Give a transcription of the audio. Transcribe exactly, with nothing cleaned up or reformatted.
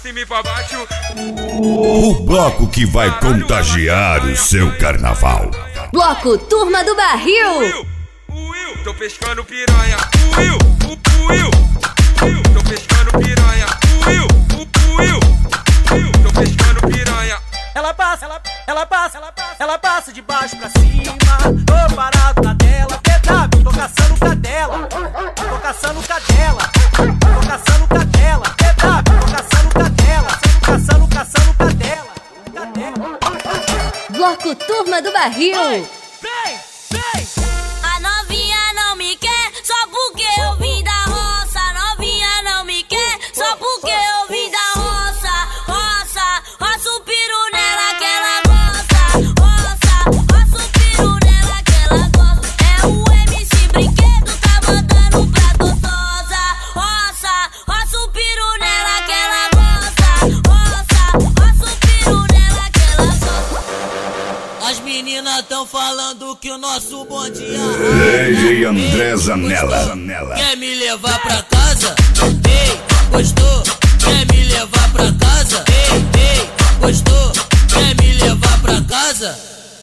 cima e pra baixo. O bloco que vai contagiar o seu carnaval. Bloco Turma do Barril. Will, Will, tô pescando piranha. Will, Will, Will, tô pescando piranha. Will, Will, Will, tô pescando piranha. Ela passa, ela, ela passa, ela passa, ela passa de baixo pra cima. Tô parado na tela, P W, tô caçando cadela. Tô caçando cadela, tô caçando cadela. P W, tô caçando cadela. Caçando, caçando cadela. Cadela. Bloco Turma do Barril. Vem, vem. A novinha não me quer só porque eu vim da roça. A novinha não me quer só porque eu vim da roça. Roça, roça o peru nela que ela gosta. Roça, roça o peru nela que ela gosta. É o M C Brinquedo, tá mandando pra gostosa. Roça, roça o peru nela que ela gosta. Roça, roça o peru nela que ela gosta. As meninas tão falando que o nosso bonde D J André Zanella. quer me levar pra casa? Ei, gostou? Quer me levar pra casa? Ei, ei, gostou? Quer me levar pra casa?